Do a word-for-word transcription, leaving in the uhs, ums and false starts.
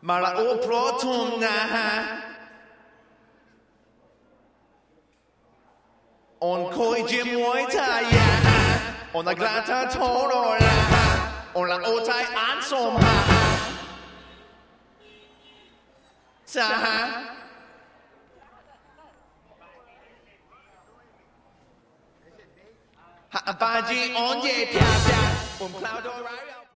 Mala o protum na On koi jim moita ya On la glata toro la On la otai ansom ha Sa Ha baji on ye pia pia Um cloud or